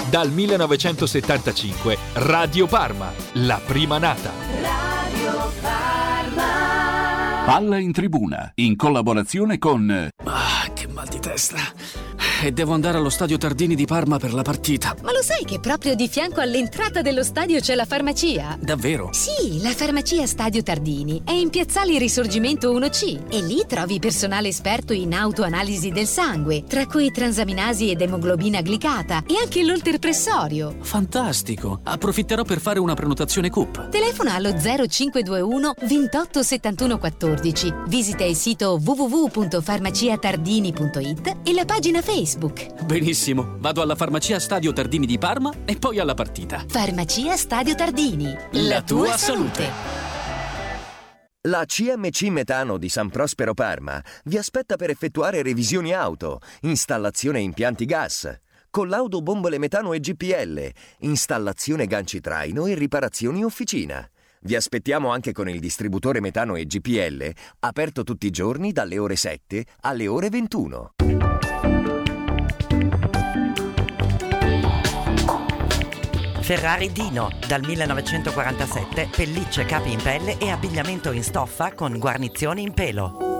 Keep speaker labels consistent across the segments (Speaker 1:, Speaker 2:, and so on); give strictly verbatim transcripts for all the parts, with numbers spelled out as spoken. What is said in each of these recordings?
Speaker 1: Dal millenovecentosettantacinque Radio Parma, la prima nata.
Speaker 2: Radio Parma.
Speaker 3: Palla in tribuna, in collaborazione con...
Speaker 4: Ah, che mal di testa. E devo andare allo stadio Tardini di Parma per la partita.
Speaker 5: Ma lo sai che proprio di fianco all'entrata dello stadio c'è la farmacia?
Speaker 4: Davvero?
Speaker 5: Sì, la farmacia Stadio Tardini è in Piazzale Risorgimento uno C e lì trovi personale esperto in autoanalisi del sangue, tra cui transaminasi ed emoglobina glicata e anche l'olterpressorio.
Speaker 4: Fantastico! Approfitterò per fare una prenotazione C U P.
Speaker 5: Telefona allo zero cinque due uno ventotto settantuno quattordici, visita il sito w w w punto farmaciatardini punto it e la pagina Facebook.
Speaker 4: Benissimo, vado alla farmacia Stadio Tardini di Parma e poi alla partita.
Speaker 5: Farmacia Stadio Tardini, la, la tua, tua salute.
Speaker 6: La C M C Metano di San Prospero Parma vi aspetta per effettuare revisioni auto, installazione impianti gas, collaudo bombole metano e G P L, installazione ganci traino e riparazioni officina. Vi aspettiamo anche con il distributore metano e G P L, aperto tutti i giorni dalle ore sette alle ore ventuno.
Speaker 7: Ferrari Dino, dal millenovecentoquarantasette, pellicce, capi in pelle e abbigliamento in stoffa con guarnizioni in pelo.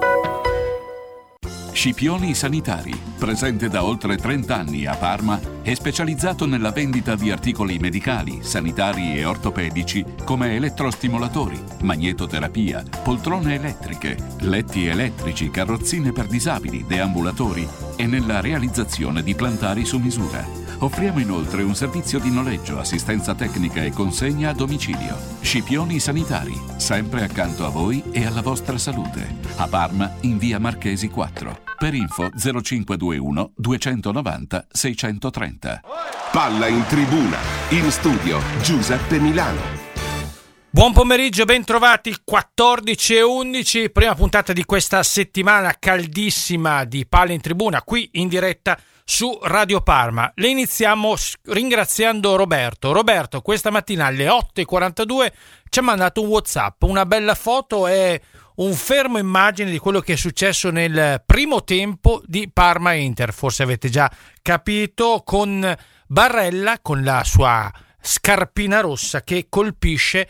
Speaker 3: Scipioni Sanitari, presente da oltre trenta anni a Parma, è specializzato nella vendita di articoli medicali, sanitari e ortopedici come elettrostimolatori, magnetoterapia, poltrone elettriche, letti elettrici, carrozzine per disabili, deambulatori e nella realizzazione di plantari su misura. Offriamo inoltre un servizio di noleggio, assistenza tecnica e consegna a domicilio. Scipioni Sanitari, sempre accanto a voi e alla vostra salute. A Parma, in via Marchesi quattro. Per info zero cinque due uno duecentonovanta seicentotrenta.
Speaker 8: Palla in tribuna. In studio Giuseppe Milano.
Speaker 9: Buon pomeriggio, ben trovati, quattordici e undici, prima puntata di questa settimana caldissima di Palla in Tribuna, qui in diretta su Radio Parma. Le iniziamo ringraziando Roberto. Roberto questa mattina alle otto e quarantadue ci ha mandato un WhatsApp, una bella foto e un fermo immagine di quello che è successo nel primo tempo di Parma-Inter. Forse avete già capito, con Barella, con la sua scarpina rossa che colpisce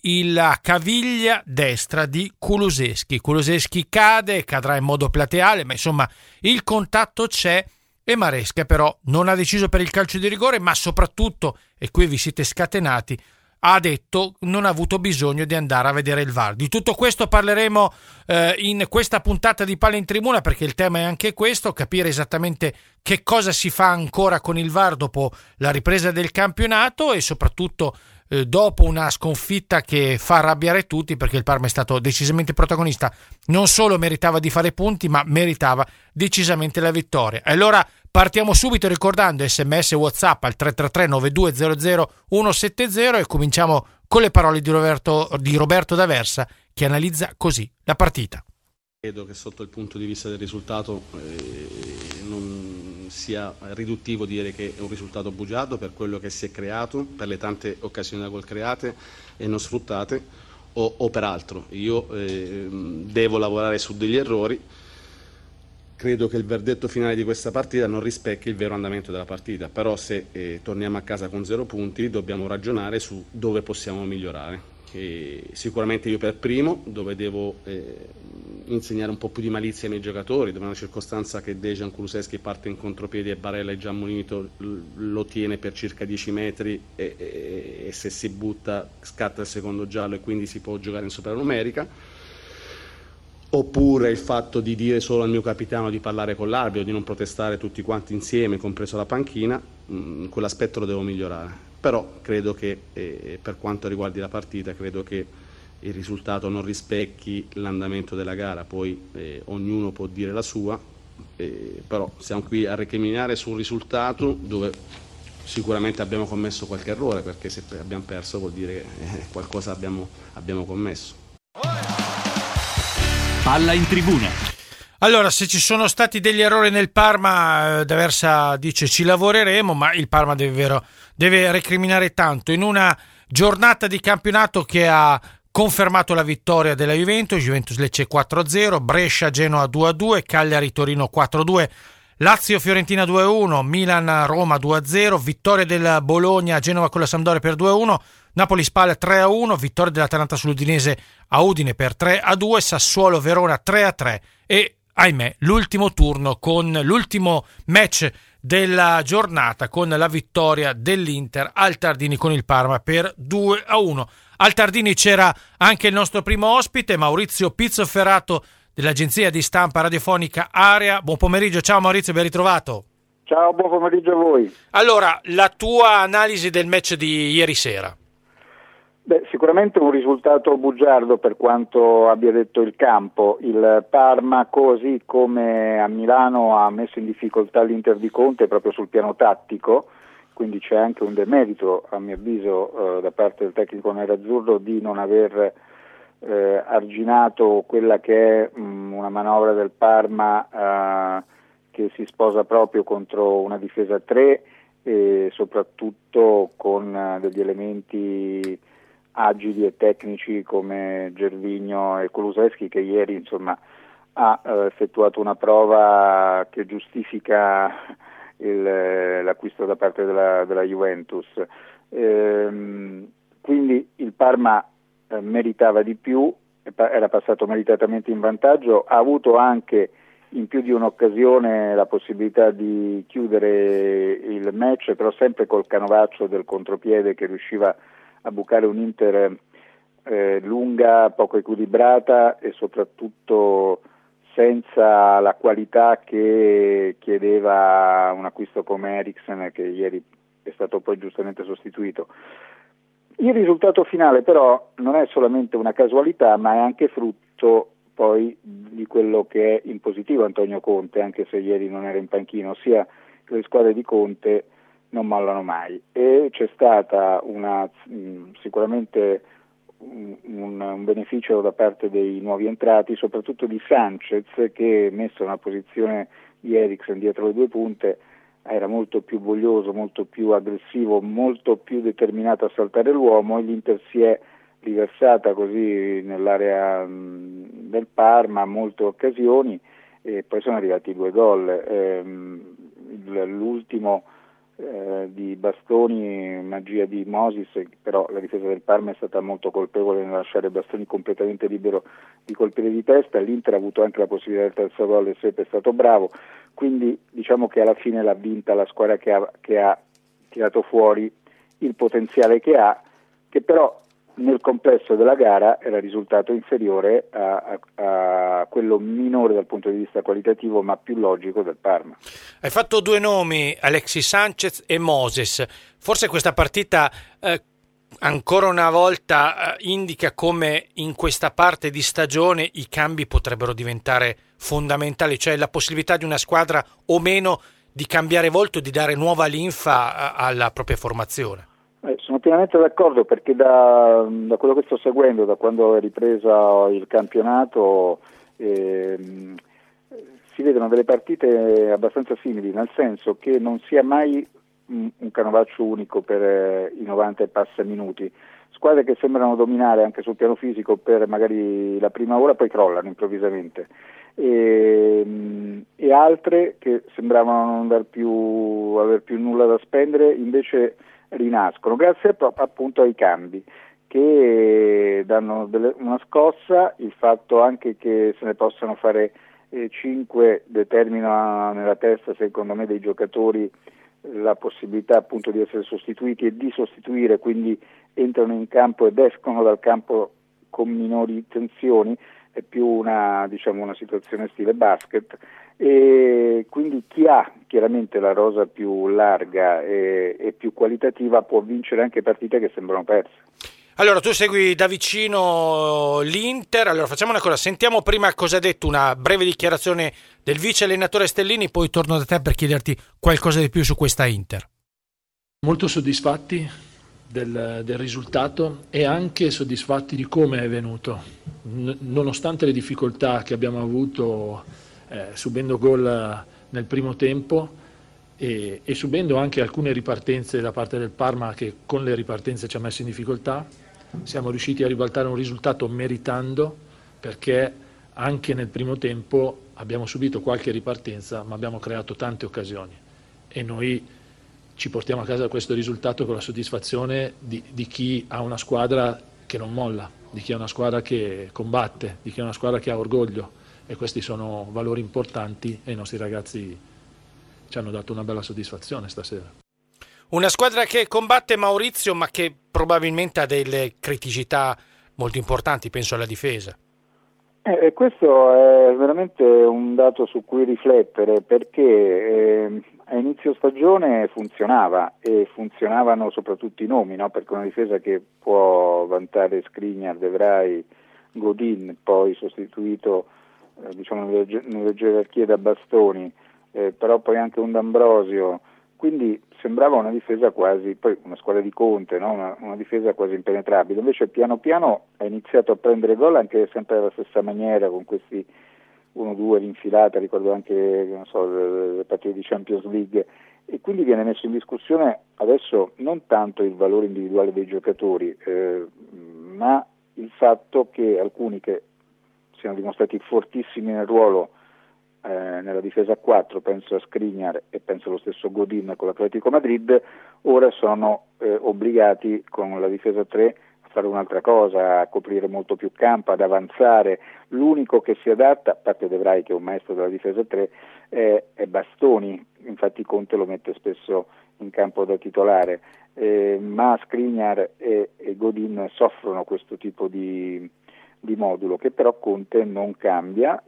Speaker 9: la caviglia destra di Kulusevski. Kulusevski cade, cadrà in modo plateale, ma insomma il contatto c'è e Maresca però non ha deciso per il calcio di rigore, ma soprattutto, e qui vi siete scatenati, ha detto non ha avuto bisogno di andare a vedere il V A R. Di tutto questo parleremo eh, in questa puntata di Palla in Tribuna, perché il tema è anche questo, capire esattamente che cosa si fa ancora con il V A R dopo la ripresa del campionato e soprattutto eh, dopo una sconfitta che fa arrabbiare tutti, perché il Parma è stato decisamente protagonista, non solo meritava di fare punti ma meritava decisamente la vittoria. E allora partiamo subito ricordando sms e WhatsApp al tre tre tre nove due zero zero uno sette zero e cominciamo con le parole di Roberto, di Roberto D'Aversa, che analizza così la partita.
Speaker 10: Credo che sotto il punto di vista del risultato eh, non sia riduttivo dire che è un risultato bugiardo per quello che si è creato, per le tante occasioni da gol create e non sfruttate, o, o per altro. Io eh, devo lavorare su degli errori. Credo che il verdetto finale di questa partita non rispecchi il vero andamento della partita, però se eh, torniamo a casa con zero punti dobbiamo ragionare su dove possiamo migliorare. E sicuramente io per primo, dove devo eh, insegnare un po' più di malizia ai miei giocatori, dove è una circostanza che Dejan Kulusevski parte in contropiede e Barella è già ammonito, lo tiene per circa dieci metri e, e, e se si butta scatta il secondo giallo e quindi si può giocare in supernumerica. Oppure il fatto di dire solo al mio capitano di parlare con l'arbitro, di non protestare tutti quanti insieme, compreso la panchina, mh, quell'aspetto lo devo migliorare. Però credo che eh, per quanto riguardi la partita, credo che il risultato non rispecchi l'andamento della gara, poi eh, ognuno può dire la sua, eh, però siamo qui a recriminare su un risultato dove sicuramente abbiamo commesso qualche errore, perché se abbiamo perso vuol dire che eh, qualcosa abbiamo, abbiamo commesso.
Speaker 3: Palla in tribuna.
Speaker 9: Allora, se ci sono stati degli errori nel Parma, D'Aversa dice ci lavoreremo, ma il Parma deve, vero, deve recriminare tanto in una giornata di campionato che ha confermato la vittoria della Juventus, Juventus Lecce quattro a zero, Brescia Genoa due a due, Cagliari Torino quattro a due. Lazio-Fiorentina due a uno, Milan-Roma due a zero, vittoria del Bologna-Genova con la Sampdoria per due a uno, Napoli-Spal tre a uno, vittoria dell'Atalanta sull'Udinese a Udine per tre a due, Sassuolo-Verona tre a tre e, ahimè, l'ultimo turno con l'ultimo match della giornata con la vittoria dell'Inter al Tardini con il Parma per due a uno. Al Tardini c'era anche il nostro primo ospite, Maurizio Pizzoferrato dell'agenzia di stampa radiofonica Area. Buon pomeriggio, ciao Maurizio, ben ritrovato.
Speaker 11: Ciao, buon pomeriggio a voi.
Speaker 9: Allora, la tua analisi del match di ieri sera?
Speaker 11: Beh, sicuramente un risultato bugiardo per quanto abbia detto il campo. Il Parma, così come a Milano, ha messo in difficoltà l'Inter di Conte proprio sul piano tattico, quindi c'è anche un demerito, a mio avviso, eh, da parte del tecnico nerazzurro di non aver eh, arginato quella che è mh, una manovra del Parma eh, che si sposa proprio contro una difesa a tre e soprattutto con eh, degli elementi agili e tecnici come Gervinho e Kulusevski, che ieri insomma ha eh, effettuato una prova che giustifica il, l'acquisto da parte della, della Juventus. Ehm, quindi il Parma eh, meritava di più, era passato meritatamente in vantaggio, ha avuto anche in più di un'occasione la possibilità di chiudere il match, però sempre col canovaccio del contropiede che riusciva a bucare un'Inter eh, lunga, poco equilibrata e soprattutto senza la qualità che chiedeva un acquisto come Eriksen, che ieri è stato poi giustamente sostituito. Il risultato finale però non è solamente una casualità, ma è anche frutto poi di quello che è in positivo Antonio Conte, anche se ieri non era in panchina, ossia che le squadre di Conte non mollano mai, e c'è stata una mh, sicuramente un, un beneficio da parte dei nuovi entrati, soprattutto di Sanchez, che messo in una posizione di Eriksen dietro le due punte era molto più voglioso, molto più aggressivo, molto più determinato a saltare l'uomo, e l'Inter si è riversata così nell'area mh, del Parma, molte occasioni, e poi sono arrivati due gol. Ehm, l'ultimo Eh, di Bastoni, magia di Moses, però la difesa del Parma è stata molto colpevole nel lasciare Bastoni completamente libero di colpire di testa. L'Inter ha avuto anche la possibilità del terzo gol e Sepp è stato bravo, quindi diciamo che alla fine l'ha vinta la squadra che ha, che ha tirato fuori il potenziale che ha, che però nel complesso della gara era risultato inferiore a, a, a quello minore dal punto di vista qualitativo, ma più logico, del Parma.
Speaker 9: Hai fatto due nomi, Alexis Sanchez e Moses. Forse questa partita eh, ancora una volta eh, indica come in questa parte di stagione i cambi potrebbero diventare fondamentali, cioè la possibilità di una squadra o meno di cambiare volto, di dare nuova linfa a, alla propria formazione.
Speaker 11: Eh, sono pienamente d'accordo, perché da, da quello che sto seguendo, da quando è ripresa il campionato, eh, si vedono delle partite abbastanza simili, nel senso che non sia mai un, un canovaccio unico per eh, i novanta e passa minuti. Squadre che sembrano dominare anche sul piano fisico per magari la prima ora, poi crollano improvvisamente, e, e altre che sembravano non dar più, aver più nulla da spendere, invece rinascono grazie appunto ai cambi che danno delle, una scossa. Il fatto anche che se ne possano fare eh, cinque determina nella testa, secondo me, dei giocatori la possibilità appunto di essere sostituiti e di sostituire, quindi entrano in campo ed escono dal campo con minori tensioni. È più una, diciamo, una situazione stile basket, e quindi chi ha chiaramente la rosa più larga e, e più qualitativa può vincere anche partite che sembrano perse.
Speaker 9: Allora, tu segui da vicino l'Inter, allora facciamo una cosa, sentiamo prima cosa ha detto, una breve dichiarazione del vice allenatore Stellini, poi torno da te per chiederti qualcosa di più su questa Inter.
Speaker 12: Molto soddisfatti del, del risultato e anche soddisfatti di come è venuto, N- nonostante le difficoltà che abbiamo avuto eh, subendo gol nel primo tempo e, e subendo anche alcune ripartenze da parte del Parma, che con le ripartenze ci ha messo in difficoltà. Siamo riusciti a ribaltare un risultato meritando, perché anche nel primo tempo abbiamo subito qualche ripartenza, ma abbiamo creato tante occasioni e noi ci portiamo a casa questo risultato con la soddisfazione di, di chi ha una squadra che non molla, di chi ha una squadra che combatte, di chi ha una squadra che ha orgoglio, e questi sono valori importanti e i nostri ragazzi ci hanno dato una bella soddisfazione stasera.
Speaker 9: Una squadra che combatte, Maurizio, ma che probabilmente ha delle criticità molto importanti, penso alla difesa.
Speaker 11: Eh, questo è veramente un dato su cui riflettere, perché eh, a inizio stagione funzionava e funzionavano soprattutto i nomi, no? Perché una difesa che può vantare Skriniar, De Vrij, Godin, poi sostituito eh, diciamo nelle, nelle gerarchie da Bastoni, eh, però poi anche un D'Ambrosio, quindi sembrava una difesa quasi, poi una squadra di Conte, no? una, una difesa quasi impenetrabile. Invece piano piano ha iniziato a prendere gol anche sempre alla stessa maniera, con questi uno due l'infilata, ricordo anche non so, le, le partite di Champions League, e quindi viene messo in discussione adesso non tanto il valore individuale dei giocatori, eh, ma il fatto che alcuni che siano dimostrati fortissimi nel ruolo, Eh, nella difesa a quattro, penso a Skriniar e penso allo stesso Godin con l'Atletico Madrid, ora sono eh, obbligati con la difesa a tre a fare un'altra cosa, a coprire molto più campo, ad avanzare. L'unico che si adatta, a parte De Vrij che è un maestro della difesa a tre, è, è Bastoni, infatti Conte lo mette spesso in campo da titolare, eh, ma Skriniar e, e Godin soffrono questo tipo di, di modulo, che però Conte non cambia,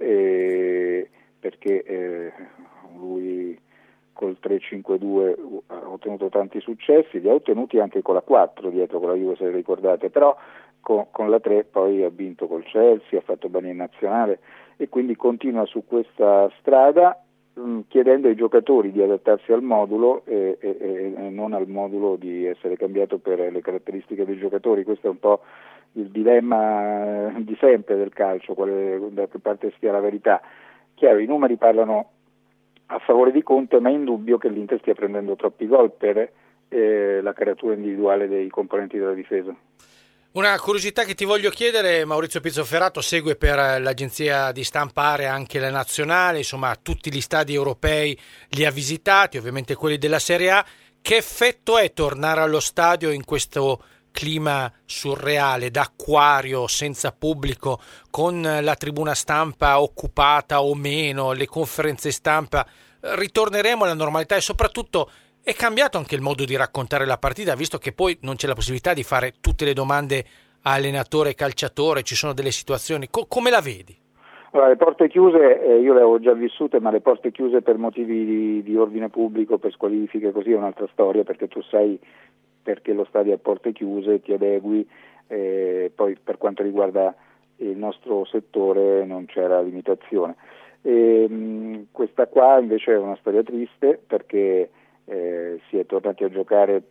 Speaker 11: e perché eh, lui col tre cinque due ha ottenuto tanti successi, li ha ottenuti anche con la quattro dietro con la Juve, se ricordate, però con, con la tre poi ha vinto col Chelsea, ha fatto bene in nazionale e quindi continua su questa strada, mh, chiedendo ai giocatori di adattarsi al modulo e, e, e non al modulo di essere cambiato per le caratteristiche dei giocatori. Questo è un po' il dilemma di sempre del calcio, quale, da che parte stia la verità. Chiaro, i numeri parlano a favore di Conte, ma è indubbio che l'Inter stia prendendo troppi gol per eh, la caratura individuale dei componenti della difesa.
Speaker 9: Una curiosità che ti voglio chiedere: Maurizio Pizzoferrato segue per l'agenzia di stampa Area anche la nazionale, insomma tutti gli stadi europei li ha visitati, ovviamente quelli della Serie A. Che effetto è tornare allo stadio in questo clima surreale, d'acquario, senza pubblico, con la tribuna stampa occupata o meno, le conferenze stampa? Ritorneremo alla normalità e soprattutto è cambiato anche il modo di raccontare la partita, visto che poi non c'è la possibilità di fare tutte le domande a allenatore e calciatore, ci sono delle situazioni. Co- come la vedi?
Speaker 11: Allora, le porte chiuse, eh, io le avevo già vissute, ma le porte chiuse per motivi di, di ordine pubblico, per squalifiche, così è un'altra storia, perché tu sai perché lo stadio a porte chiuse, ti adegui, eh, poi per quanto riguarda il nostro settore non c'era limitazione. E, mh, questa qua invece è una storia triste, perché eh, si è tornati a giocare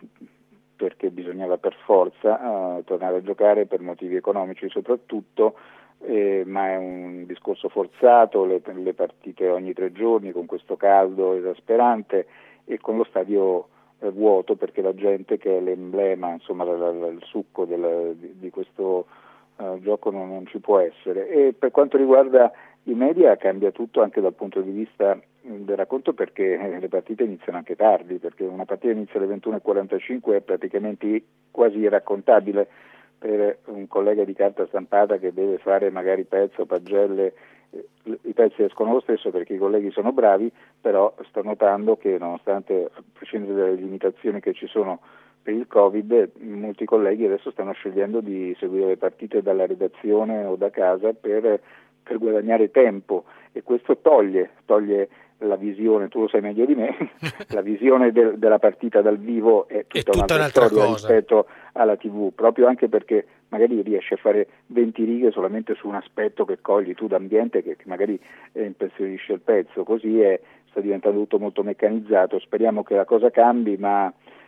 Speaker 11: perché bisognava per forza eh, tornare a giocare per motivi economici soprattutto, eh, ma è un discorso forzato, le, le partite ogni tre giorni con questo caldo esasperante e con lo stadio vuoto, perché la gente, che è l'emblema, insomma la, la, il succo del, di, di questo uh, gioco non, non ci può essere. E per quanto riguarda i media cambia tutto anche dal punto di vista del racconto, perché le partite iniziano anche tardi, perché una partita inizia alle ventuno e quarantacinque, è praticamente quasi irraccontabile per un collega di carta stampata che deve fare magari pezzo o pagelle. I pezzi escono lo stesso perché i colleghi sono bravi, però sto notando che nonostante, a prescindere dalle limitazioni che ci sono per il Covid, molti colleghi adesso stanno scegliendo di seguire le partite dalla redazione o da casa per, per guadagnare tempo, e questo toglie, toglie la visione, tu lo sai meglio di me, la visione del, della partita dal vivo è tutta, è tutta un'altra, un'altra storia cosa rispetto alla tivù, proprio anche perché magari riesci a fare venti righe solamente su un aspetto che cogli tu d'ambiente, che, che magari eh, impressionisce il pezzo, così è, sta diventando tutto molto meccanizzato. Speriamo che la cosa cambi, ma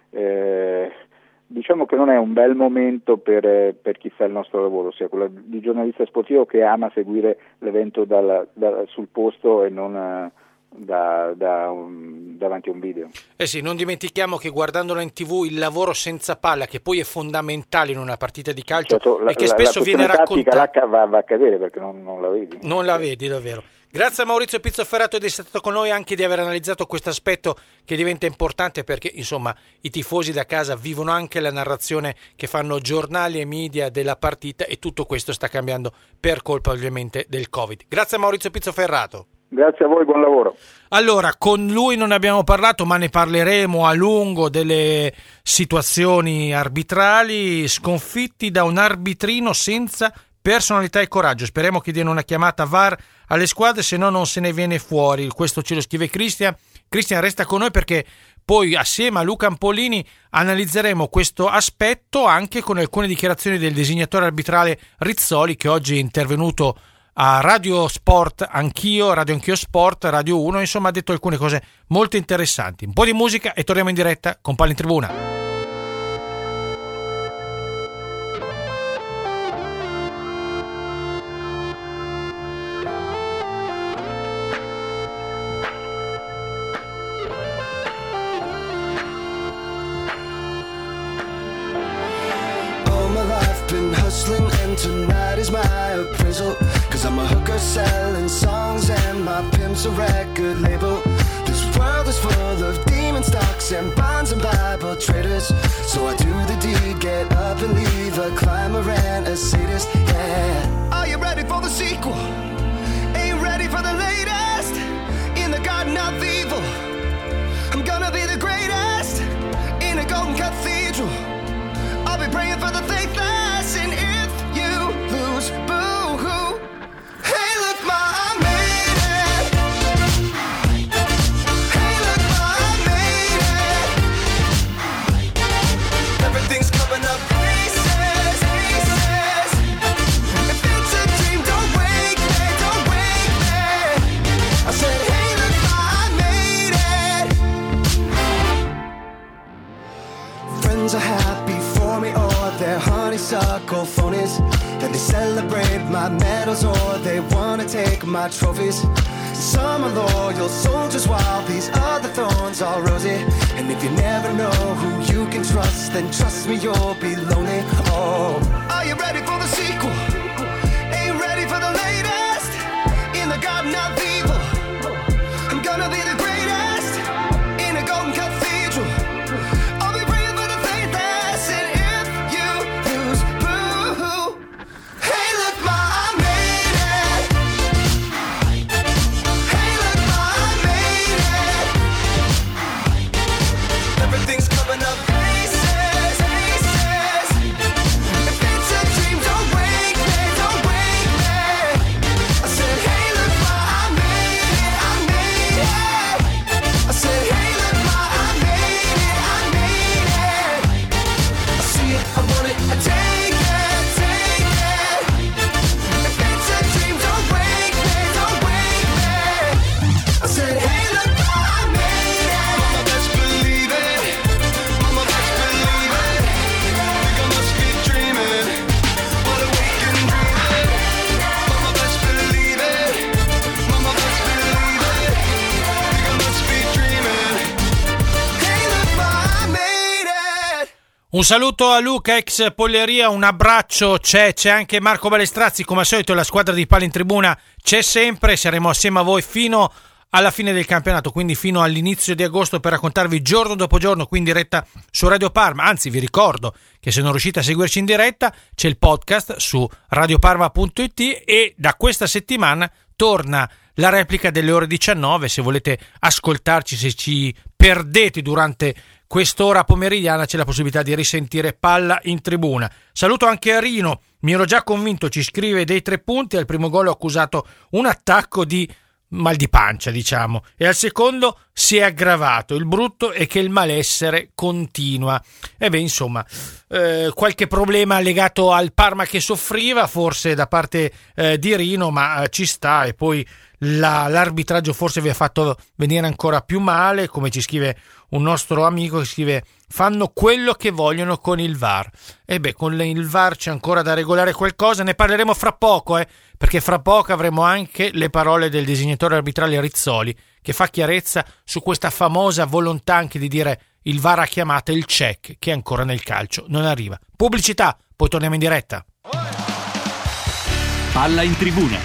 Speaker 11: eh, diciamo che non è un bel momento per, per chi fa il nostro lavoro, sia quello di giornalista sportivo che ama seguire l'evento dal, dal, sul posto e non da, da un, davanti a un video.
Speaker 9: Eh sì, non dimentichiamo che guardandolo in tivù il lavoro senza palla, che poi è fondamentale in una partita di calcio,
Speaker 11: certo, la,
Speaker 9: e che
Speaker 11: la,
Speaker 9: spesso
Speaker 11: la
Speaker 9: viene raccontato.
Speaker 11: Va, va a cadere perché non, non la vedi.
Speaker 9: Non la vedi, davvero. Grazie a Maurizio Pizzoferrato di essere stato con noi, anche di aver analizzato questo aspetto che diventa importante, perché insomma i tifosi da casa vivono anche la narrazione che fanno giornali e media della partita, e tutto questo sta cambiando per colpa ovviamente del Covid. Grazie a Maurizio Pizzoferrato.
Speaker 11: Grazie a voi, buon lavoro.
Speaker 9: Allora, con lui non ne abbiamo parlato, ma ne parleremo a lungo delle situazioni arbitrali, sconfitti da un arbitrino senza personalità e coraggio. Speriamo che diano una chiamata V A R alle squadre, se no non se ne viene fuori. Questo ce lo scrive Cristian. Cristian, resta con noi perché poi assieme a Luca Ampolini analizzeremo questo aspetto anche con alcune dichiarazioni del designatore arbitrale Rizzoli, che oggi è intervenuto a Radio Sport, anch'io, Radio Anch'io Sport, Radio uno, insomma ha detto alcune cose molto interessanti. Un po' di musica e torniamo in diretta con Palla in Tribuna.
Speaker 13: And tonight is my appraisal, cause I'm a hooker selling songs and my pimp's a record label. This world is full of demon stocks and bonds and Bible traders, so I do the deed, get up and leave a climber and a sadist, yeah. Are you ready for the sequel? Ain't ready for the latest? In the garden of evil, I'm gonna be the greatest in a golden cathedral. I'll be praying for the faithless, and if you lose, boo-hoo. Hey, look, ma, I made it. Hey, look, ma, I made it. Everything's coming up pieces, pieces. If it's a dream, don't wake me, don't wake me. I said, hey, look, ma, I made it. Friends are happy for me, or they're honeysuckle phonies, and they celebrate my medals, or they wanna take my trophies. Some are loyal soldiers while these other thorns are rosy, and if you never know who you can trust, then trust me, you'll be lonely. Oh, are you ready for the sequel? Ain't ready for the latest in the garden of evil. I'm gonna be the greatest in a golden cathedral.
Speaker 9: Un saluto a Luca ex Polleria, un abbraccio, c'è, c'è anche Marco Balestrazzi, come al solito la squadra di Palla in Tribuna c'è sempre, saremo assieme a voi fino alla fine del campionato, quindi fino all'inizio di agosto, per raccontarvi giorno dopo giorno qui in diretta su Radio Parma. Anzi, vi ricordo che se non riuscite a seguirci in diretta c'è il podcast su radioparma punto it, e da questa settimana torna la replica delle ore diciannove. Se volete ascoltarci, se ci perdete durante quest'ora pomeridiana, c'è la possibilità di risentire Palla in Tribuna. Saluto anche Arino, mi ero già convinto, ci scrive dei tre punti. Al primo gol ho accusato un attacco di mal di pancia, diciamo, e al secondo si è aggravato. Il brutto è che il malessere continua. E beh, insomma, eh, qualche problema legato al Parma che soffriva forse da parte eh, di Rino, ma eh, ci sta. E poi la, l'arbitraggio forse vi ha fatto venire ancora più male, come ci scrive un nostro amico che scrive: fanno quello che vogliono con il V A R. E beh, con il V A R c'è ancora da regolare qualcosa, ne parleremo fra poco, eh, perché fra poco avremo anche le parole del designatore arbitrale Rizzoli, che fa chiarezza su questa famosa volontà anche di dire il V A R ha chiamato il check, che ancora nel calcio non arriva. Pubblicità, poi torniamo in diretta.
Speaker 1: Palla in tribuna.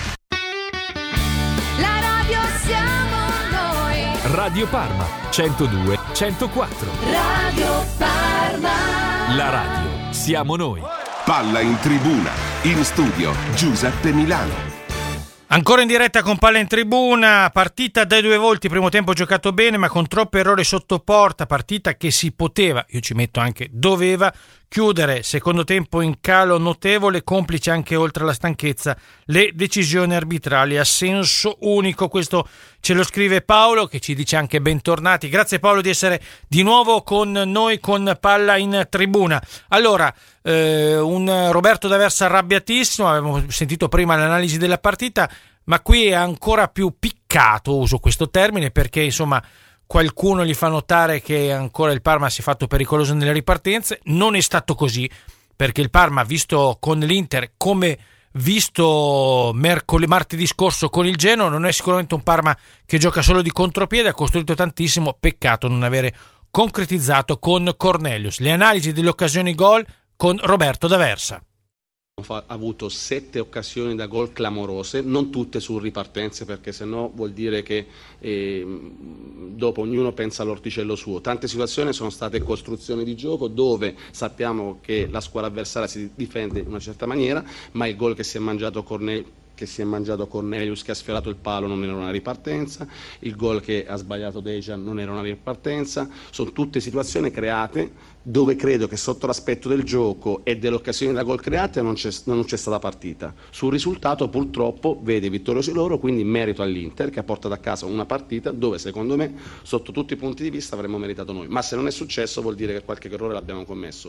Speaker 2: La radio siamo noi.
Speaker 1: Radio Parma centodue centoquattro.
Speaker 2: Radio Parma.
Speaker 1: La radio siamo noi.
Speaker 8: Palla in tribuna. In studio Giuseppe Milano.
Speaker 9: Ancora in diretta con Palla in tribuna, partita dai due volti, primo tempo giocato bene ma con troppi errori sotto porta, partita che si poteva, io ci metto anche doveva, chiudere, secondo tempo in calo notevole, complice anche oltre alla stanchezza le decisioni arbitrali a senso unico. Questo ce lo scrive Paolo, che ci dice anche bentornati. Grazie Paolo di essere di nuovo con noi con Palla in tribuna. Allora, eh, un Roberto D'Aversa arrabbiatissimo, avevamo sentito prima l'analisi della partita, ma qui è ancora più piccato, uso questo termine, perché insomma qualcuno gli fa notare che ancora il Parma si è fatto pericoloso nelle ripartenze. Non è stato così, perché il Parma, visto con l'Inter come visto mercoledì, martedì scorso con il Genoa, non è sicuramente un Parma che gioca solo di contropiede, ha costruito tantissimo, peccato non avere concretizzato con Cornelius. Le analisi delle occasioni gol con Roberto D'Aversa.
Speaker 10: Ha avuto sette occasioni da gol clamorose, non tutte su ripartenze, perché sennò vuol dire che eh, dopo ognuno pensa all'orticello suo. Tante situazioni sono state costruzioni di gioco dove sappiamo che la squadra avversaria si difende in una certa maniera, ma il gol che si è mangiato Cornelius che si è mangiato Cornelius, che ha sfiorato il palo, non era una ripartenza, il gol che ha sbagliato Dejan non era una ripartenza. Sono tutte situazioni create dove credo che sotto l'aspetto del gioco e delle occasioni da gol create non c'è, non c'è stata partita. Sul risultato purtroppo vede vittoriosi loro, quindi merito all'Inter che ha portato a casa una partita dove secondo me sotto tutti i punti di vista avremmo meritato noi, ma se non è successo vuol dire che qualche errore l'abbiamo commesso.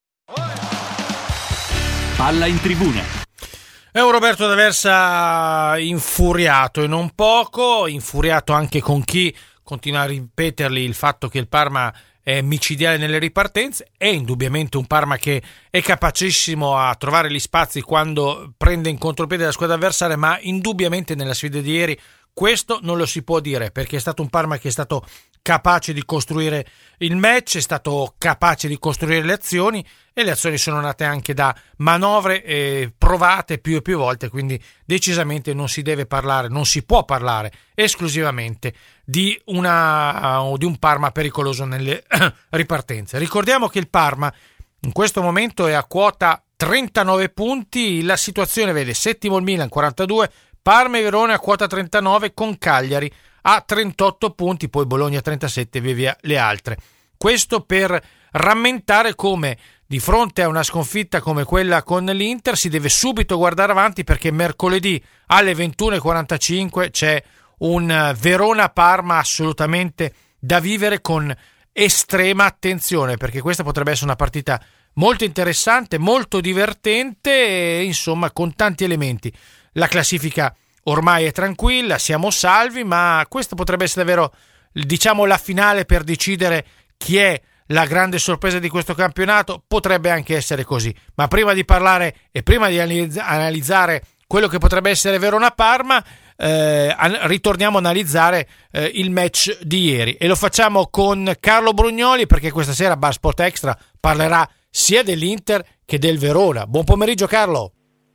Speaker 1: Palla in tribuna.
Speaker 9: È un Roberto D'Aversa infuriato e non poco, infuriato anche con chi continua a ripetergli il fatto che il Parma è micidiale nelle ripartenze. È indubbiamente un Parma che è capacissimo a trovare gli spazi quando prende in contropiede la squadra avversaria, ma indubbiamente nella sfida di ieri questo non lo si può dire, perché è stato un Parma che è stato capace di costruire il match, è stato capace di costruire le azioni, e le azioni sono nate anche da manovre eh, provate più e più volte, quindi decisamente non si deve parlare, non si può parlare esclusivamente di, una, uh, di un Parma pericoloso nelle ripartenze. Ricordiamo che il Parma in questo momento è a quota trentanove punti, la situazione vede settimo il Milan quarantadue, Parma e Verona a quota trentanove con Cagliari a trentotto punti, poi Bologna trentasette e via via le altre. Questo per rammentare come di fronte a una sconfitta come quella con l'Inter si deve subito guardare avanti, perché mercoledì alle ventuno e quarantacinque c'è un Verona-Parma assolutamente da vivere con estrema attenzione, perché questa potrebbe essere una partita molto interessante, molto divertente e insomma con tanti elementi. La classifica ormai è tranquilla, siamo salvi, ma questa potrebbe essere davvero, diciamo, la finale per decidere chi è la grande sorpresa di questo campionato. Potrebbe anche essere così, ma prima di parlare e prima di analizzare quello che potrebbe essere Verona-Parma, eh, ritorniamo a analizzare eh, il match di ieri, e lo facciamo con Carlo Brugnoli, perché questa sera Bar Sport Extra parlerà sia dell'Inter che del Verona. Buon pomeriggio Carlo.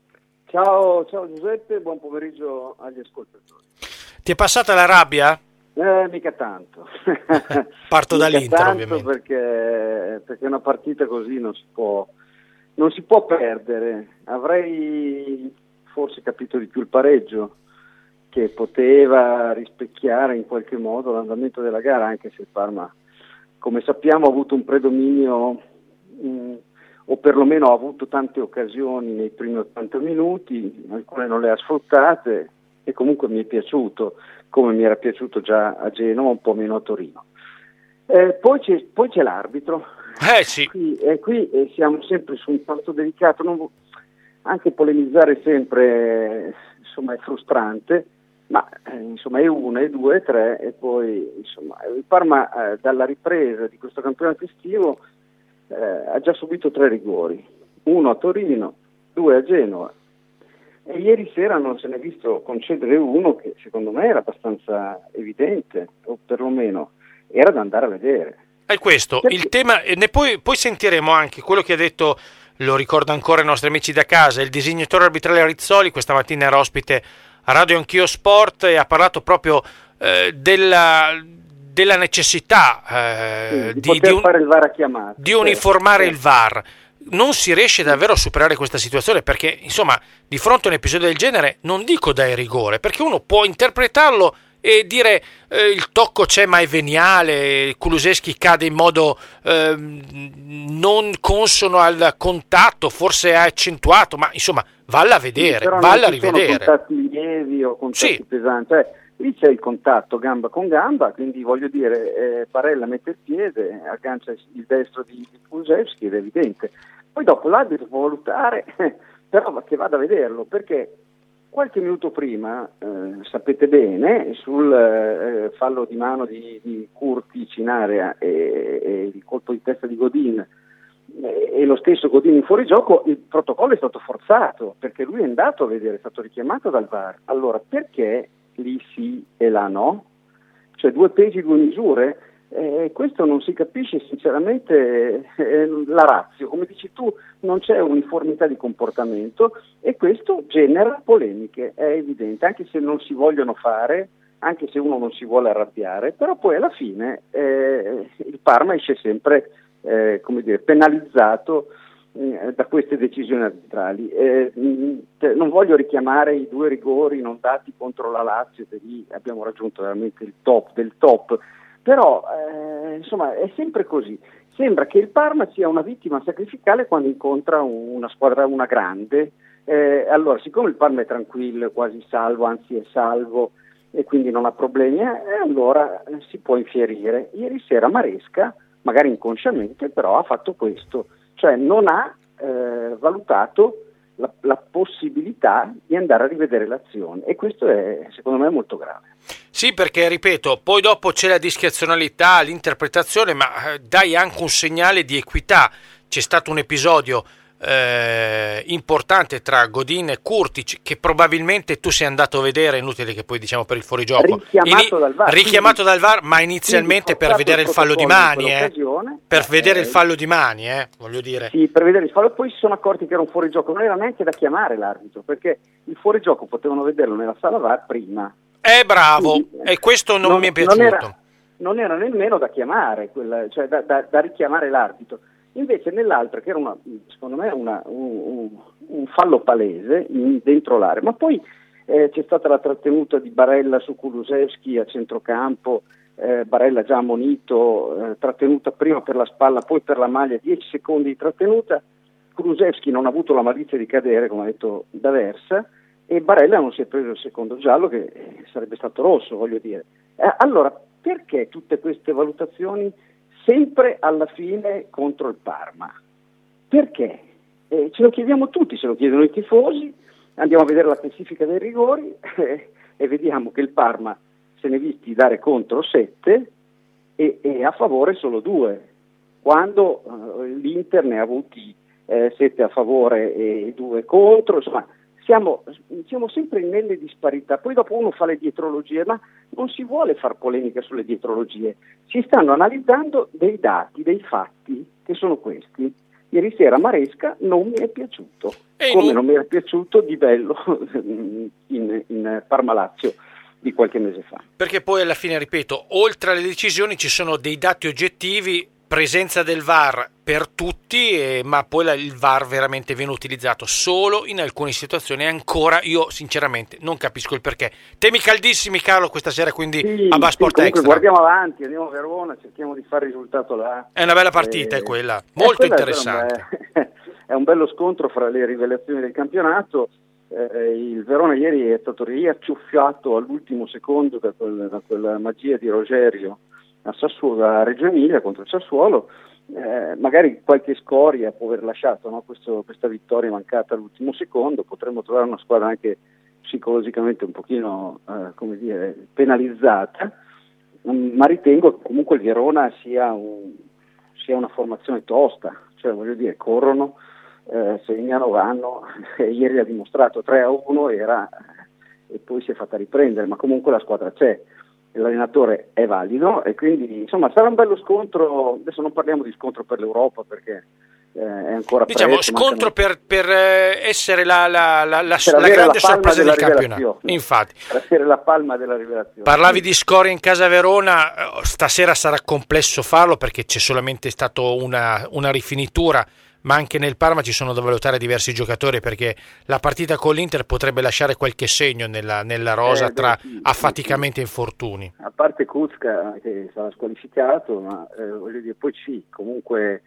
Speaker 14: Ciao, ciao Giuseppe, buon pomeriggio agli ascoltatori.
Speaker 9: Ti è passata la rabbia?
Speaker 14: Eh, mica tanto.
Speaker 9: Parto
Speaker 14: mica
Speaker 9: dall'Inter
Speaker 14: tanto
Speaker 9: ovviamente.
Speaker 14: Perché, perché una partita così non si può, non si può perdere. Avrei forse capito di più il pareggio, che poteva rispecchiare in qualche modo l'andamento della gara, anche se il Parma, come sappiamo, ha avuto un predominio mh, o perlomeno ha avuto tante occasioni nei primi ottanta minuti, alcune non le ha sfruttate, e comunque mi è piaciuto, come mi era piaciuto già a Genova, un po' meno a Torino. Eh, poi, c'è, poi c'è l'arbitro,
Speaker 9: eh sì.
Speaker 14: qui, e qui eh, siamo sempre su un punto delicato, non, anche polemizzare sempre insomma è frustrante, ma eh, insomma è uno, è due, è tre, e poi insomma il Parma eh, dalla ripresa di questo campionato estivo Eh, ha già subito tre rigori, uno a Torino, due a Genova, E ieri sera non se n'è visto concedere uno che secondo me era abbastanza evidente, o perlomeno era da andare a vedere.
Speaker 9: È questo, perché... il tema, e ne poi, poi sentiremo anche quello che ha detto, lo ricordo ancora i nostri amici da casa, il disegnatore arbitrale Rizzoli, questa mattina era ospite a Radio Anch'io Sport e ha parlato proprio eh, della, della necessità eh,
Speaker 14: sì, di,
Speaker 9: di,
Speaker 14: poter
Speaker 9: di, un,
Speaker 14: fare il V A R a chiamata,
Speaker 9: di uniformare
Speaker 14: sì.
Speaker 9: il V A R. Non si riesce davvero a superare questa situazione perché, insomma, di fronte a un episodio del genere non dico dai rigore, perché uno può interpretarlo e dire eh, il tocco c'è ma è veniale, Kulusevski cade in modo eh, non consono al contatto, forse è accentuato, ma insomma valla a vedere,
Speaker 14: sì,
Speaker 9: valla a rivedere.
Speaker 14: Sono contatti lievi o contatti
Speaker 9: sì.
Speaker 14: pesanti, cioè, lì c'è il contatto gamba con gamba, quindi voglio dire, eh, Barella mette il piede, aggancia il destro di, di Kulusevski ed è evidente. Poi dopo l'arbitro può valutare, però che vada a vederlo, perché qualche minuto prima, eh, sapete bene, sul eh, fallo di mano di, di Kurtic in area e, e il colpo di testa di Godin e, e lo stesso Godin in fuorigioco, il protocollo è stato forzato, perché lui è andato a vedere, è stato richiamato dal V A R. Allora, perché lì sì e là no? Cioè due pesi, due misure? Eh, questo non si capisce sinceramente eh, la ratio, come dici tu non c'è uniformità di comportamento e questo genera polemiche, è evidente, anche se non si vogliono fare, anche se uno non si vuole arrabbiare, però poi alla fine eh, il Parma esce sempre eh, come dire, penalizzato eh, da queste decisioni arbitrali. Eh, mh, non voglio richiamare i due rigori non dati contro la Lazio, che lì abbiamo raggiunto veramente il top del top. Però eh, insomma è sempre così, sembra che il Parma sia una vittima sacrificale quando incontra una squadra, una grande, eh, allora siccome il Parma è tranquillo, quasi salvo, anzi è salvo e quindi non ha problemi, eh, allora eh, si può infierire. Ieri sera Maresca, magari inconsciamente, però ha fatto questo, cioè non ha eh, valutato la, la possibilità di andare a rivedere l'azione e questo è secondo me molto grave.
Speaker 9: Sì, perché ripeto, poi dopo c'è la discrezionalità, l'interpretazione, ma eh, dai anche un segnale di equità. C'è stato un episodio eh, importante tra Godin e Kurtic che probabilmente tu sei andato a vedere, inutile che poi diciamo per il fuorigioco,
Speaker 14: richiamato, In, dal, V A R,
Speaker 9: richiamato quindi, dal V A R, ma inizialmente per vedere il fallo di mani, eh, per eh, vedere eh, il fallo di mani, eh, voglio dire.
Speaker 14: Sì, per vedere il fallo, poi si sono accorti che era un fuorigioco, non era neanche da chiamare l'arbitro, perché il fuorigioco potevano vederlo nella sala V A R prima.
Speaker 9: Eh bravo, quindi, e questo non, non mi è piaciuto.
Speaker 14: Non era, non era nemmeno da chiamare, quella, cioè da, da, da richiamare l'arbitro. Invece nell'altra, che era una, secondo me una, un, un, un fallo palese in, dentro l'area, ma poi eh, c'è stata la trattenuta di Barella su Kulusevski a centrocampo, eh, Barella già ammonito, eh, trattenuta prima per la spalla, poi per la maglia, dieci secondi di trattenuta, Kulusevski non ha avuto la malizia di cadere, come ha detto D'Aversa, e Barella non si è preso il secondo giallo che sarebbe stato rosso, voglio dire. Eh, allora, perché tutte queste valutazioni sempre alla fine contro il Parma? Perché? Eh, ce lo chiediamo tutti, se lo chiedono i tifosi, andiamo a vedere la classifica dei rigori eh, e vediamo che il Parma se ne è visti dare contro sette e, e a favore solo due, quando eh, l'Inter ne ha avuti eh, sette a favore e due contro, insomma. Siamo, siamo sempre nelle disparità, poi dopo uno fa le dietrologie, ma non si vuole far polemica sulle dietrologie, si stanno analizzando dei dati, dei fatti, che sono questi. Ieri sera Maresca non mi è piaciuto, e come non mi è piaciuto Di Bello in, in Parma Lazio di qualche mese fa.
Speaker 9: Perché poi alla fine, ripeto, oltre alle decisioni ci sono dei dati oggettivi, presenza del V A R per tutti, eh, ma poi la, il V A R veramente viene utilizzato solo in alcune situazioni. Ancora io sinceramente non capisco il perché. Temi caldissimi, Carlo, questa sera, quindi
Speaker 14: sì,
Speaker 9: a Basport
Speaker 14: sì,
Speaker 9: Extra.
Speaker 14: Guardiamo avanti, andiamo a Verona, cerchiamo di fare risultato là.
Speaker 9: È una bella partita, eh, è quella, molto
Speaker 14: eh, quella
Speaker 9: interessante.
Speaker 14: È, un, è un bello scontro fra le rivelazioni del campionato. Eh, il Verona ieri è stato riacciuffiato all'ultimo secondo da, quel, da quella magia di Rogerio a, Sassuolo, a Reggio Emilia contro il Sassuolo, eh, magari qualche scoria può aver lasciato, no? Questo, questa vittoria mancata all'ultimo secondo, potremmo trovare una squadra anche psicologicamente un pochino eh, come dire, penalizzata, um, ma ritengo che comunque il Verona sia, un, sia una formazione tosta, cioè voglio dire, corrono, eh, segnano, vanno, e ieri ha dimostrato tre a uno era, e poi si è fatta riprendere, ma comunque la squadra c'è, l'allenatore è valido e quindi insomma sarà un bello scontro. Adesso non parliamo di scontro per l'Europa perché eh, è ancora
Speaker 9: diciamo
Speaker 14: presto,
Speaker 9: scontro
Speaker 14: mancano...
Speaker 9: per, per essere la, la, la, la,
Speaker 14: per
Speaker 9: la grande
Speaker 14: la
Speaker 9: sorpresa del campionato. Infatti,
Speaker 14: per essere la palma della rivelazione.
Speaker 9: Parlavi di scorie in casa Verona, stasera sarà complesso farlo perché c'è solamente stata una, una rifinitura, ma anche nel Parma ci sono da valutare diversi giocatori perché la partita con l'Inter potrebbe lasciare qualche segno nella, nella rosa
Speaker 14: eh,
Speaker 9: tra
Speaker 14: sì,
Speaker 9: affaticamenti
Speaker 14: sì.
Speaker 9: e infortuni.
Speaker 14: A parte Kuzka che sarà squalificato, ma eh, voglio dire, poi sì, comunque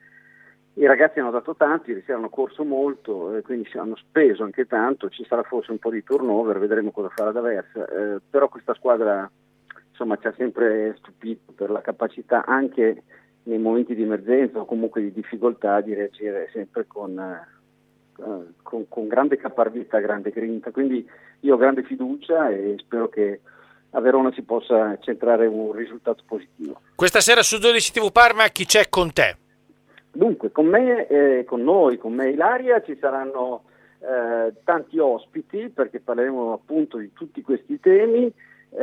Speaker 14: i ragazzi hanno dato tanto, ieri sera hanno corso molto, eh, quindi si hanno speso anche tanto, ci sarà forse un po' di turnover, vedremo cosa farà D'Aversa, eh, però questa squadra insomma ci ha sempre stupito per la capacità anche nei momenti di emergenza o comunque di difficoltà di reagire sempre con, eh, con, con grande caparbietà, grande grinta, quindi io ho grande fiducia e spero che a Verona si possa centrare un risultato positivo.
Speaker 9: Questa sera su dodici tivù Parma chi c'è con te?
Speaker 14: Dunque, con me, eh, con noi, con me Ilaria, ci saranno eh, tanti ospiti perché parleremo appunto di tutti questi temi, eh,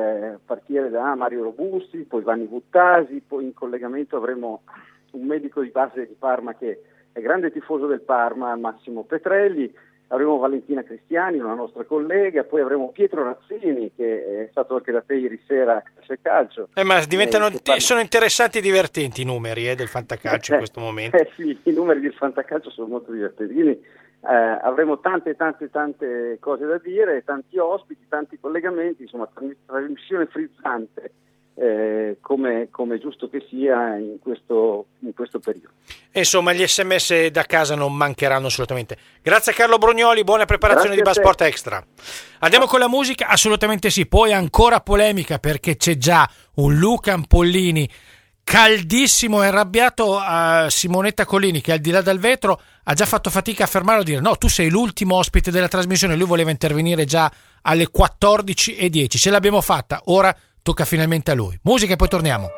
Speaker 14: a partire da Mario Robusti, poi Vanni Buttasi, poi in collegamento avremo un medico di base di Parma che è grande tifoso del Parma, Massimo Petrelli, avremo Valentina Cristiani, una nostra collega, poi avremo Pietro Razzini che è stato anche da te ieri sera a Calcio.
Speaker 9: Eh, ma diventano,
Speaker 14: eh, parla...
Speaker 9: sono interessanti e divertenti i numeri eh, del fantacalcio
Speaker 14: eh,
Speaker 9: in questo momento.
Speaker 14: Eh sì, i numeri del fantacalcio sono molto divertenti, quindi eh, avremo tante tante tante cose da dire, tanti ospiti, tanti collegamenti, insomma trasmissione frizzante. Eh, come, come giusto che sia in questo, in questo periodo.
Speaker 9: E insomma gli sms da casa non mancheranno assolutamente. Grazie a Carlo Brugnoli, buona preparazione Grazie di Bassport Extra. Andiamo con la musica? Assolutamente sì, poi ancora polemica perché c'è già un Luca Ampollini caldissimo e arrabbiato a Simonetta Collini che al di là del vetro ha già fatto fatica a fermarlo e dire no, tu sei l'ultimo ospite della trasmissione, lui voleva intervenire già alle quattordici e dieci, ce l'abbiamo fatta, ora tocca finalmente a lui. Musica e poi torniamo.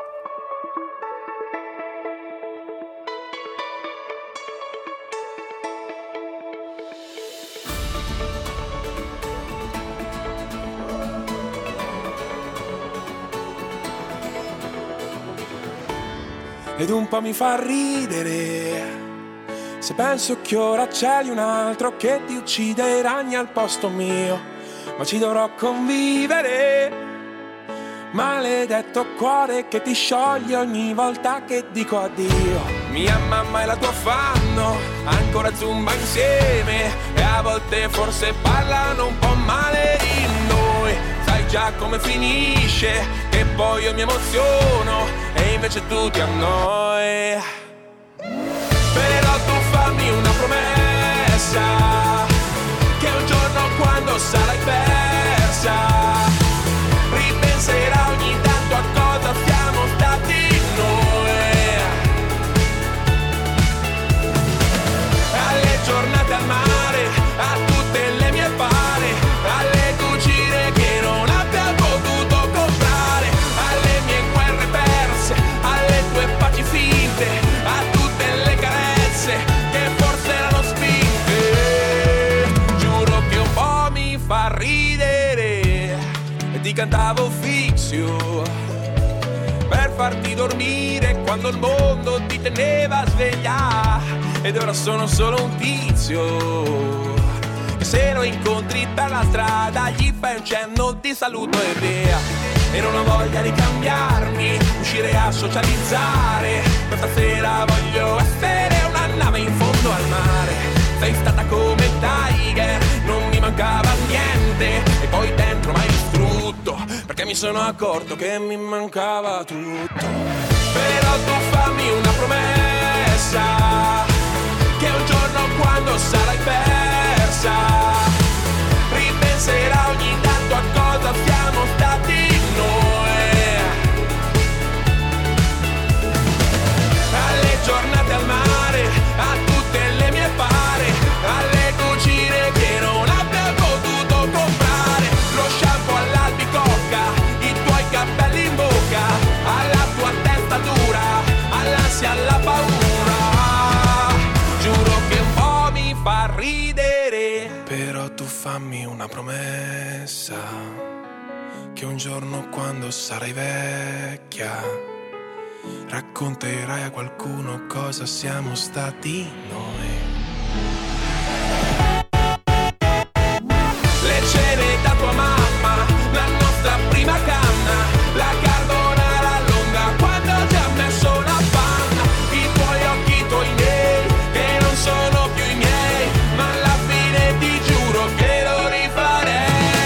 Speaker 15: Ed un po' mi fa ridere se penso che ora c'è un altro che ti uccide i ragni al posto mio, ma ci dovrò convivere. Maledetto cuore che ti scioglie ogni volta che dico addio. Mia mamma e la tua fanno ancora zumba insieme e a volte forse parlano un po' male di noi. Sai già come finisce, che poi io mi emoziono e invece tu ti annoi. Però tu fammi una promessa, che un giorno quando sarai persa ripenserà ogni tanto a cosa siamo stati noi, alle giornate al mare, a tutte le mie pare, alle cucine che non abbia potuto comprare, alle mie guerre perse, alle tue paci finte, a tutte le carezze che forse erano spinte. Giuro che un po' mi fa ridere e ti cantavo Fixio per farti dormire quando il mondo ti teneva sveglia, ed ora sono solo un tizio che se lo incontri per la strada gli fai un cenno di saluto e via. E non ho voglia di cambiarmi, uscire a socializzare, questa sera voglio essere una nave in fondo al mare. Sei stata come Tiger, non mi mancava niente, e poi dentro m'hai distrutto perché mi sono accorto che mi mancava tutto. Però tu fammi una promessa, che un giorno quando sarai persa ripenserà ogni tanto a cosa siamo stati noi, alle giornate al mare, a tutte le mie pare, alle cucine che non abbia potuto comprare, lo shampoo all'albicocca, i tuoi capelli in bocca, alla tua testa dura, all'ansia, alla paura. fammi una promessa, che un giorno quando sarai vecchia racconterai a qualcuno cosa siamo stati noi. Le cene da tua mamma, la nostra prima canna, la carbonara lunga quando ti ha messo una panna, i tuoi occhi, i tuoi miei, che non sono più i miei, ma alla fine ti giuro che lo rifarei.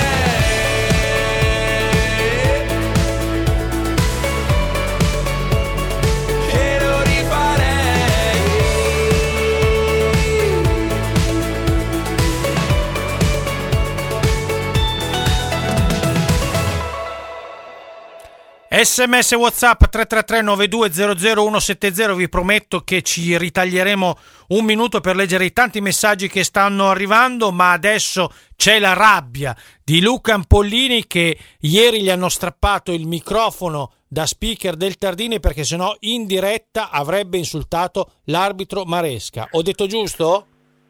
Speaker 15: Che lo rifarei.
Speaker 9: Sms WhatsApp tre tre tre nove due zero zero uno sette zero, vi prometto che ci ritaglieremo un minuto per leggere i tanti messaggi che stanno arrivando, ma adesso c'è la rabbia di Luca Ampollini, che ieri gli hanno strappato il microfono da speaker del Tardini perché sennò in diretta avrebbe insultato l'arbitro Maresca. Ho detto giusto?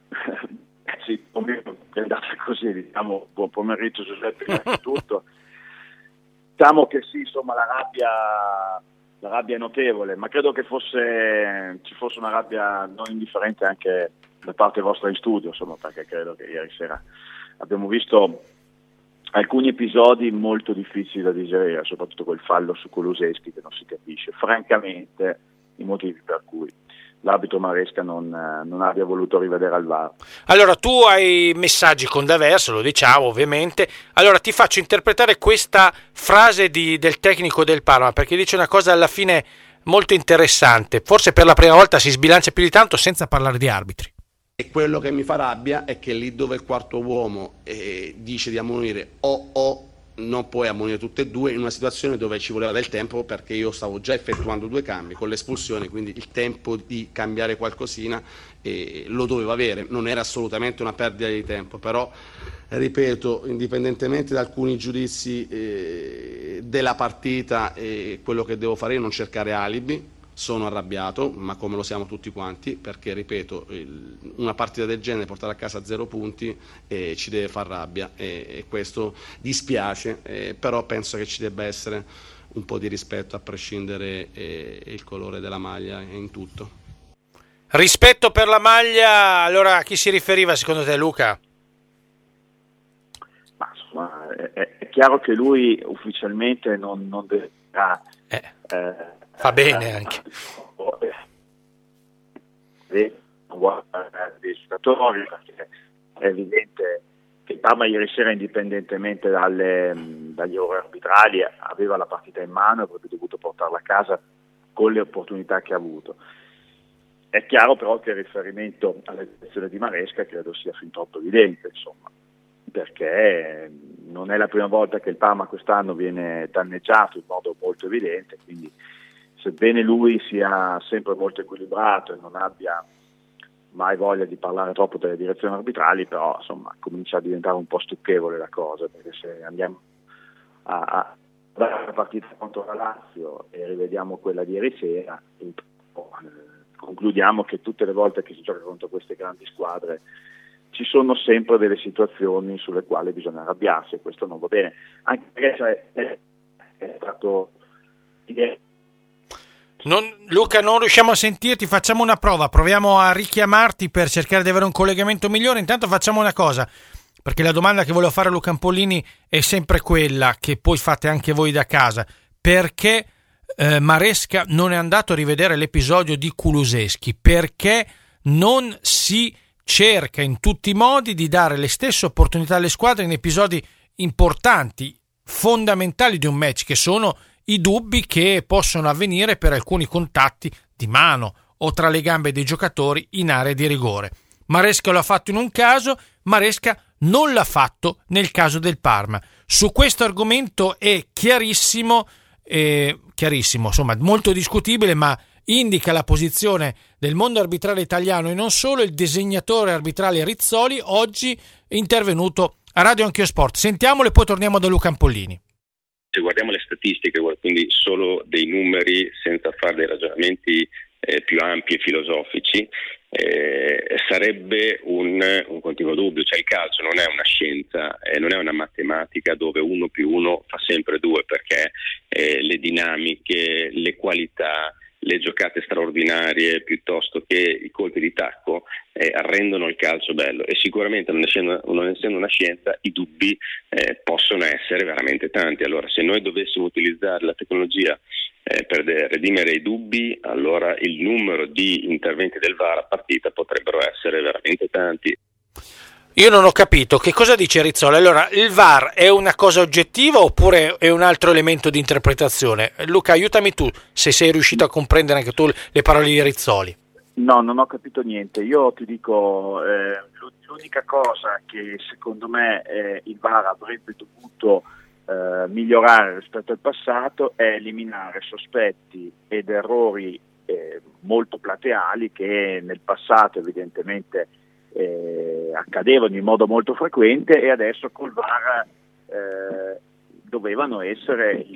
Speaker 16: Sì, è andata così, diciamo. Buon pomeriggio Giuseppe, innanzitutto. Diciamo che sì, insomma, la rabbia, la rabbia è notevole, ma credo che fosse, ci fosse una rabbia non indifferente anche da parte vostra in studio, insomma, perché credo che ieri sera abbiamo visto alcuni episodi molto difficili da digerire, soprattutto quel fallo su Kulusevski che non si capisce, francamente, i motivi per cui l'arbitro Maresca non, non abbia voluto rivedere al V A R.
Speaker 9: Allora, tu hai messaggi con D'Aversa, lo diciamo ovviamente. Allora ti faccio interpretare questa frase di, del tecnico del Parma, perché dice una cosa alla fine molto interessante. Forse per la prima volta si sbilancia più di tanto senza parlare di arbitri.
Speaker 17: E quello che mi fa rabbia è che lì dove il quarto uomo eh, dice di ammonire o o non puoi ammonire tutte e due in una situazione dove ci voleva del tempo, perché io stavo già effettuando due cambi con l'espulsione, quindi il tempo di cambiare qualcosina eh, lo doveva avere, non era assolutamente una perdita di tempo, però ripeto, indipendentemente da alcuni giudizi eh, della partita, eh, quello che devo fare io è non cercare alibi. Sono arrabbiato, ma come lo siamo tutti quanti, perché ripeto, il, una partita del genere, portare a casa zero punti eh, ci deve far rabbia e, e questo dispiace, eh, però penso che ci debba essere un po' di rispetto a prescindere eh, il colore della maglia in tutto.
Speaker 9: Rispetto per la maglia, allora a chi si riferiva secondo te, Luca?
Speaker 16: Ma insomma, è, è chiaro che lui ufficialmente non, non deve...
Speaker 9: Eh.
Speaker 16: Eh,
Speaker 9: Fa bene anche.
Speaker 16: Non guarda dei giocatori, perché è evidente che il Parma ieri sera, indipendentemente dalle, dagli errori arbitrali, aveva la partita in mano e avrebbe dovuto portarla a casa con le opportunità che ha avuto. È chiaro però che il riferimento alla direzione di Maresca credo sia fin troppo evidente, insomma, perché non è la prima volta che il Parma quest'anno viene danneggiato in modo molto evidente, quindi sebbene lui sia sempre molto equilibrato e non abbia mai voglia di parlare troppo delle direzioni arbitrali, però insomma comincia a diventare un po' stucchevole la cosa, perché se andiamo a, a dare la partita contro la Lazio e rivediamo quella di ieri sera, eh, concludiamo che tutte le volte che si gioca contro queste grandi squadre ci sono sempre delle situazioni sulle quali bisogna arrabbiarsi, e questo non va bene, anche perché cioè, è, è stato...
Speaker 9: Non, Luca, non riusciamo a sentirti, facciamo una prova, proviamo a richiamarti per cercare di avere un collegamento migliore. Intanto facciamo una cosa, perché la domanda che volevo fare a Luca Ampollini è sempre quella che poi fate anche voi da casa: perché eh, Maresca non è andato a rivedere l'episodio di Kulusevski? Perché non si cerca in tutti i modi di dare le stesse opportunità alle squadre in episodi importanti, fondamentali di un match, che sono i dubbi che possono avvenire per alcuni contatti di mano o tra le gambe dei giocatori in area di rigore? Maresca lo ha fatto in un caso, Maresca non l'ha fatto nel caso del Parma. Su questo argomento è chiarissimo, eh, chiarissimo, insomma molto discutibile, ma indica la posizione del mondo arbitrale italiano e non solo il disegnatore arbitrale Rizzoli, oggi intervenuto a Radio Anch'io Sport. Sentiamolo e poi torniamo da Luca Ampollini.
Speaker 18: Se guardiamo le statistiche, quindi solo dei numeri senza fare dei ragionamenti eh, più ampi e filosofici, eh, sarebbe un, un continuo dubbio. Cioè il calcio non è una scienza, eh, non è una matematica dove uno più uno fa sempre due, perché eh, le dinamiche, le qualità, le giocate straordinarie piuttosto che i colpi di tacco eh, rendono il calcio bello, e sicuramente non essendo, non essendo una scienza i dubbi eh, possono essere veramente tanti. Allora se noi dovessimo utilizzare la tecnologia eh, per de- redimere i dubbi, allora il numero di interventi del V A R a partita potrebbero essere veramente tanti.
Speaker 9: Io non ho capito, che cosa dice Rizzoli? Allora, il V A R è una cosa oggettiva oppure è un altro elemento di interpretazione? Luca, aiutami tu, se sei riuscito a comprendere anche tu le parole di Rizzoli.
Speaker 16: No, non ho capito niente. Io ti dico, eh, l'unica cosa che secondo me eh, il V A R avrebbe dovuto eh, migliorare rispetto al passato è eliminare sospetti ed errori eh, molto plateali che nel passato evidentemente Eh, accadevano in modo molto frequente, e adesso col V A R eh, dovevano essere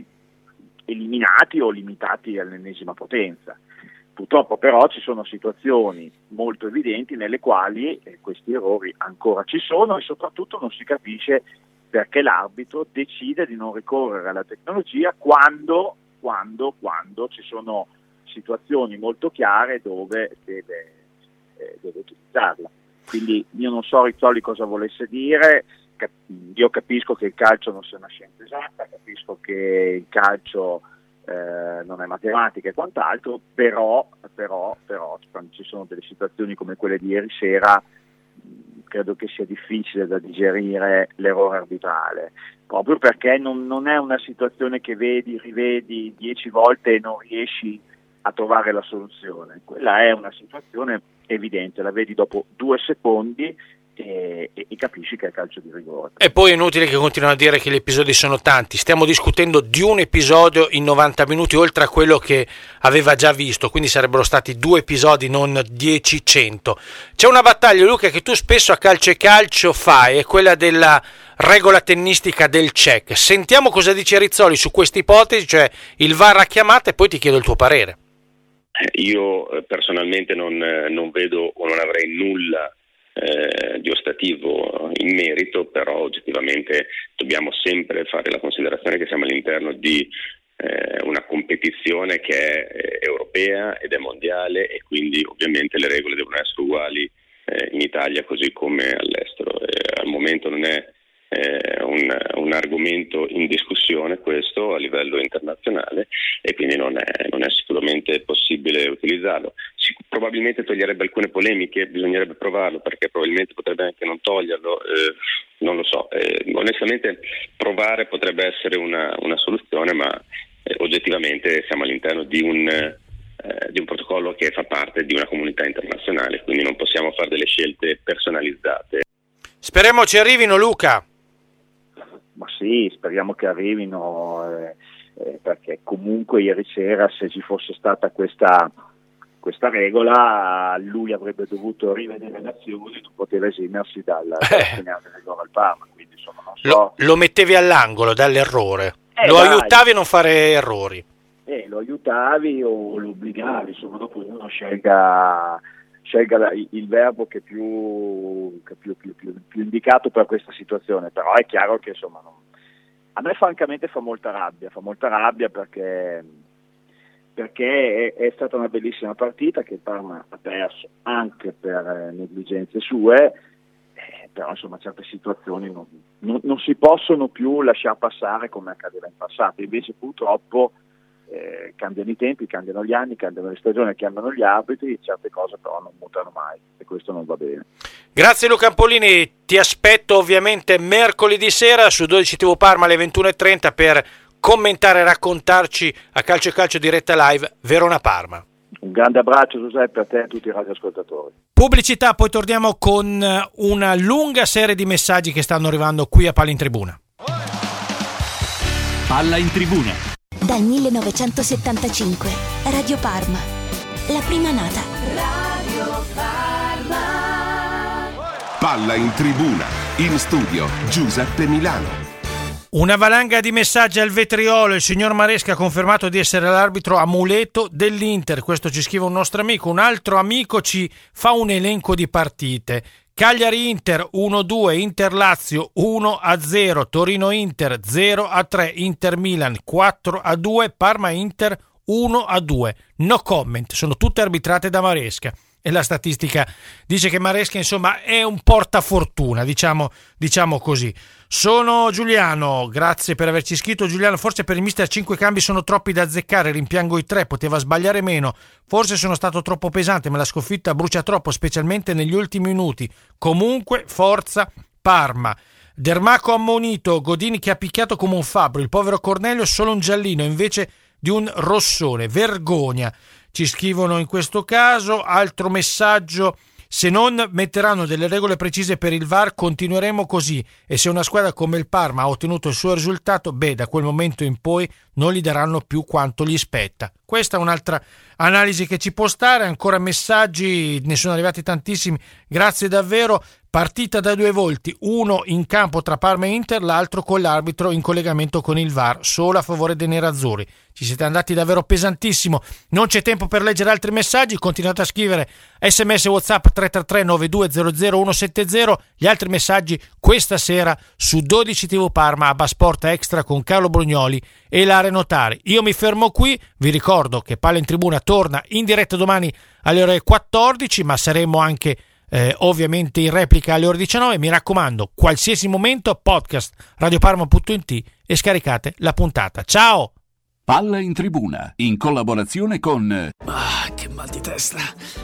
Speaker 16: eliminati o limitati all'ennesima potenza. Purtroppo però ci sono situazioni molto evidenti nelle quali eh, questi errori ancora ci sono, e soprattutto non si capisce perché l'arbitro decide di non ricorrere alla tecnologia quando, quando, quando ci sono situazioni molto chiare dove deve, eh, deve utilizzarla. Quindi io non so Rizzoli cosa volesse dire, cap- io capisco che il calcio non sia una scienza esatta, capisco che il calcio eh, non è matematica e quant'altro, però, però, però quando ci sono delle situazioni come quelle di ieri sera, credo che sia difficile da digerire l'errore arbitrale, proprio perché non, non è una situazione che vedi, rivedi dieci volte e non riesci a trovare la soluzione. Quella è una situazione evidente, la vedi dopo due secondi e, e, e capisci che è calcio di rigore.
Speaker 9: E poi è inutile che continuino a dire che gli episodi sono tanti, stiamo discutendo di un episodio in novanta minuti oltre a quello che aveva già visto, quindi sarebbero stati due episodi, non dieci cento. C'è una battaglia, Luca, che tu spesso a Calcio e Calcio fai, è quella della regola tennistica del check. Sentiamo cosa dice Rizzoli su questa ipotesi, cioè il V A R a chiamata, e poi ti chiedo il tuo parere.
Speaker 18: Io eh, personalmente non, eh, non vedo o non avrei nulla eh, di ostativo in merito, però oggettivamente dobbiamo sempre fare la considerazione che siamo all'interno di eh, una competizione che è eh, europea ed è mondiale, e quindi ovviamente le regole devono essere uguali eh, in Italia così come all'estero. Eh, al momento non è Eh, un, un argomento in discussione questo a livello internazionale, e quindi non è, non è sicuramente possibile utilizzarlo. Si, probabilmente toglierebbe alcune polemiche, bisognerebbe provarlo, perché probabilmente potrebbe anche non toglierlo, eh, non lo so. Eh, onestamente provare potrebbe essere una, una soluzione, ma eh, oggettivamente siamo all'interno di un eh, di un protocollo che fa parte di una comunità internazionale, quindi non possiamo fare delle scelte personalizzate.
Speaker 9: Speriamo ci arrivino, Luca.
Speaker 16: Ma sì, speriamo che arrivino, eh, eh, perché comunque ieri sera, se ci fosse stata questa, questa regola, lui avrebbe dovuto rivedere le azioni, non poteva esimersi dal segnare il rigore al Parma, quindi insomma non so.
Speaker 9: Lo, lo mettevi all'angolo dall'errore,
Speaker 16: eh,
Speaker 9: lo
Speaker 16: dai.
Speaker 9: aiutavi a non fare errori.
Speaker 16: Eh, lo aiutavi o lo obbligavi, insomma dopo uno scelga... scelga il verbo che è più, che più, più, più, più indicato per questa situazione, però è chiaro che insomma non, a me francamente fa molta rabbia, fa molta rabbia perché, perché è, è stata una bellissima partita che il Parma ha perso anche per negligenze sue, eh, però insomma certe situazioni non, non, non si possono più lasciar passare come accadeva in passato, invece purtroppo Eh, cambiano i tempi, cambiano gli anni, cambiano le stagioni, cambiano gli arbitri, certe cose però non mutano mai e questo non va bene.
Speaker 9: Grazie Luca Ampolini, ti aspetto ovviamente mercoledì sera su dodici tivù Parma alle ventuno e trenta per commentare e raccontarci a Calcio e Calcio diretta live Verona-Parma.
Speaker 16: Un grande abbraccio Giuseppe a te e a tutti i radioascoltatori.
Speaker 9: Pubblicità, poi torniamo con una lunga serie di messaggi che stanno arrivando qui a Palla in Tribuna.
Speaker 1: Palla in Tribuna.
Speaker 19: Dal millenovecentosettantacinque, Radio Parma, la prima nata.
Speaker 2: Radio Parma.
Speaker 8: Palla in Tribuna, in studio Giuseppe Milano.
Speaker 9: Una valanga di messaggi al vetriolo. Il signor Maresca ha confermato di essere l'arbitro amuleto dell'Inter. Questo ci scrive un nostro amico. Un altro amico ci fa un elenco di partite. Cagliari-Inter uno a due, Inter-Lazio uno a zero, Torino-Inter zero a tre, Inter-Milan quattro a due, Parma-Inter uno a due. No comment, sono tutte arbitrate da Maresca. E la statistica dice che Maresca, insomma, è un portafortuna, diciamo, diciamo così. Sono Giuliano, grazie per averci scritto. Giuliano, forse per il mister cinque cambi sono troppi da azzeccare, rimpiango i tre, poteva sbagliare meno. Forse sono stato troppo pesante, ma la sconfitta brucia troppo, specialmente negli ultimi minuti. Comunque, forza Parma. Dermaco ammonito, Godini che ha picchiato come un fabbro, il povero Cornelio solo un giallino invece di un rossone, vergogna. Ci scrivono in questo caso. Altro messaggio: se non metteranno delle regole precise per il V A R continueremo così, e se una squadra come il Parma ha ottenuto il suo risultato, beh, da quel momento in poi non gli daranno più quanto gli spetta. Questa è un'altra analisi che ci può stare. Ancora messaggi, ne sono arrivati tantissimi, grazie davvero. Partita da due volti, uno in campo tra Parma e Inter, l'altro con l'arbitro in collegamento con il V A R, solo a favore dei nerazzurri. Ci siete andati davvero pesantissimo, non c'è tempo per leggere altri messaggi, continuate a scrivere sms WhatsApp tre tre tre nove due zero zero uno sette zero, gli altri messaggi questa sera su dodici tivù Parma, Abba Sport Extra con Carlo Brugnoli e Lare Notari. Io mi fermo qui, vi ricordo che Palla in Tribuna torna in diretta domani alle ore quattordici, ma saremo anche Eh, ovviamente in replica alle ore diciannove. Mi raccomando, qualsiasi momento podcast radioparma punto it e scaricate la puntata. Ciao!
Speaker 3: Palla in Tribuna in collaborazione con
Speaker 4: Ah, che mal di testa.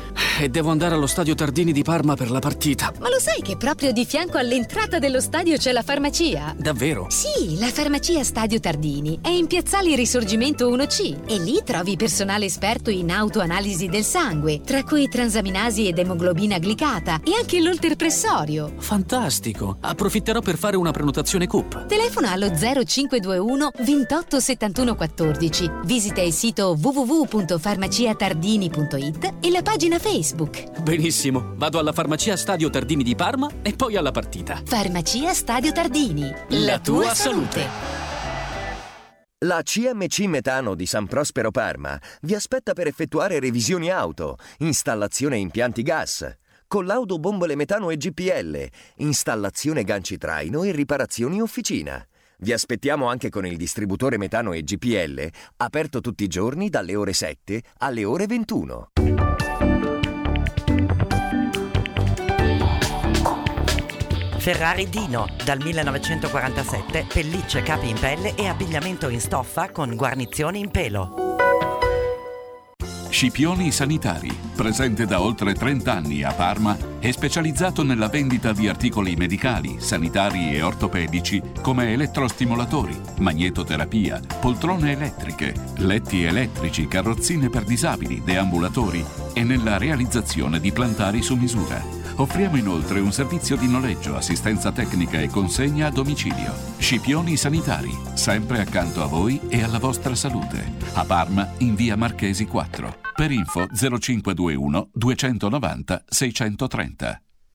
Speaker 4: E devo andare allo stadio Tardini di Parma per la partita.
Speaker 5: Ma lo sai che proprio di fianco all'entrata dello stadio c'è la farmacia?
Speaker 4: Davvero?
Speaker 5: Sì, la farmacia Stadio Tardini è in piazzale Risorgimento uno C e lì trovi personale esperto in autoanalisi del sangue, tra cui transaminasi ed emoglobina glicata e anche l'olterpressorio.
Speaker 4: Fantastico! Approfitterò per fare una prenotazione C U P.
Speaker 5: Telefona allo zero cinque due uno ventotto settantuno quattordici. Visita il sito w w w punto farmacia tardini punto it e la pagina Facebook.
Speaker 4: Benissimo, vado alla farmacia Stadio Tardini di Parma e poi alla partita.
Speaker 5: Farmacia Stadio Tardini, la,
Speaker 4: la tua, tua
Speaker 5: salute.
Speaker 4: salute.
Speaker 6: La C M C Metano di San Prospero Parma vi aspetta per effettuare revisioni auto, installazione impianti gas, collaudo bombole metano e G P L, installazione ganci traino e riparazioni officina. Vi aspettiamo anche con il distributore metano e G P L, aperto tutti i giorni dalle ore sette alle ore ventuno.
Speaker 7: Ferrari Dino, dal millenovecentoquarantasette, pellicce, capi in pelle e abbigliamento in stoffa con guarnizioni in pelo.
Speaker 3: Scipioni Sanitari, presente da oltre trenta anni a Parma, è specializzato nella vendita di articoli medicali, sanitari e ortopedici come elettrostimolatori, magnetoterapia, poltrone elettriche, letti elettrici, carrozzine per disabili, deambulatori e nella realizzazione di plantari su misura. Offriamo inoltre un servizio di noleggio, assistenza tecnica e consegna a domicilio. Scipioni Sanitari, sempre accanto a voi e alla vostra salute. A Parma, in via Marchesi quattro. Per info zero cinque due uno duecentonovanta seicentotrenta.